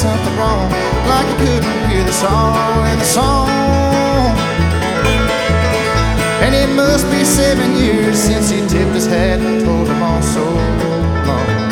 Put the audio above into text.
something wrong, like he couldn't hear the song in the song. And it must be 7 years since he tipped his hat and told them all so long.